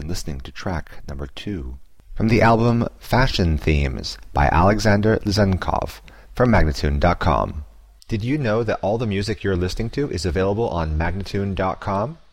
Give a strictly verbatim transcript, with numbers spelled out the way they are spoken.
listening to track number two from the album Fashion Themes by Alexander Lizenkov from Magnatune dot com. Did you know that all the music you're listening to is available on Magnatune dot com?